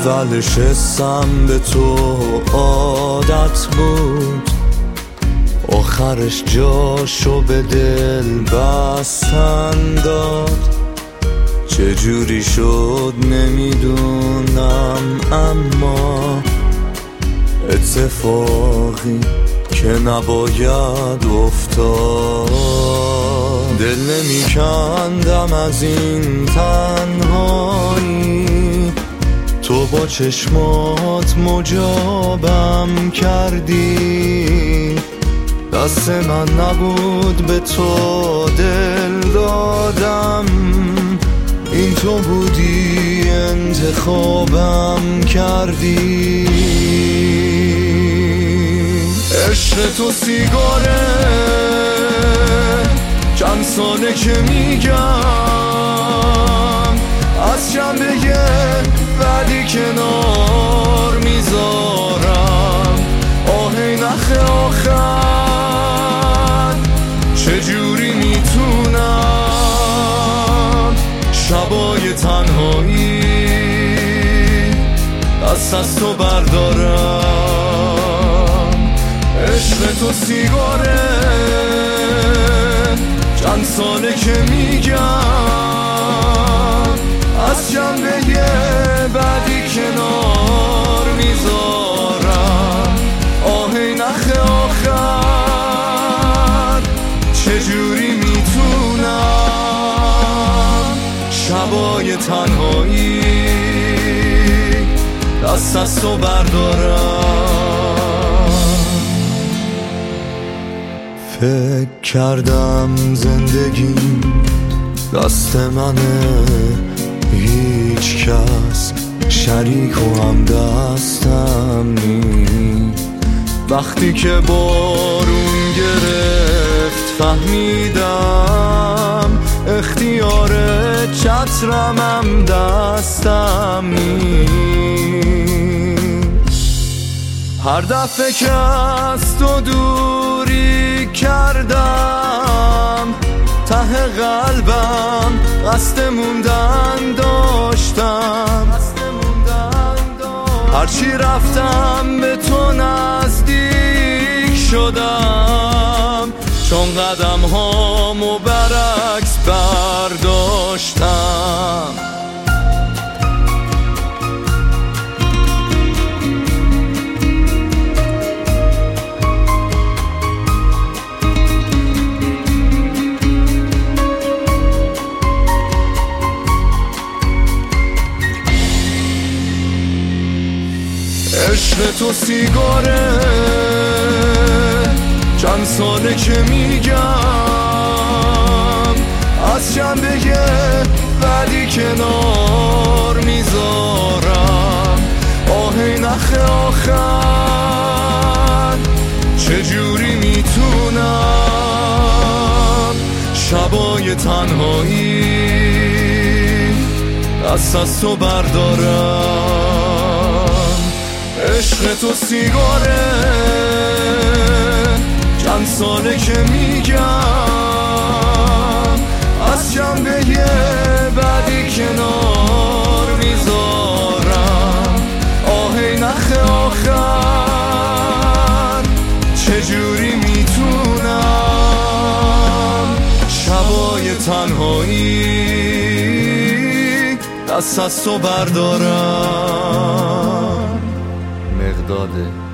اولش حسم به تو عادت بود، آخرش جاشو به دل بستن داد. چجوری شد نمیدونم، اما اتفاقی که نباید افتاد. دل نمیکندم از این تنهایی، تو با چشمات مجابم کردی. دست من نبود به تو دل دادم، این تو بودی انتخابم کردی. عشق تو سیگاره، چند ساله که میگم از جنبه بعدی کنار میذارم. آهی نخ آخر چجوری میتونم شبای تنهایی دست از تو بردارم. عشق تو سیگاره، چند ساله که میگم از جنبه بعدی کنار میذارم. آهی نخ آخر چجوری میتونم شبای تنهایی دست از تو بردارم. فکر کردم زندگی دست منه، هیچ کس شریک و هم دستم نی. وقتی که بارون گرفت فهمیدم اختیار چترمم دستم نی. هر دفعه که از تو دوری کردم ته قلبم قصد موندن داشتم. هرچی رفتم به تو نزدیک شدم، چون قدم هامو برعکس برداشتم. عشق تو سیگاره، چند ساله که میگم از جنبه بعدی کنار میذارم. آهی نخ آخر چجوری میتونم شبای تنهایی دست از تو بردارم. عشق تو سیگاره، چند ساله که میگم از جنبه بعدی کنار میذارم. آهی نخ آخر چجوری میتونم شبای تنهایی دست از تو بردارم. مقداد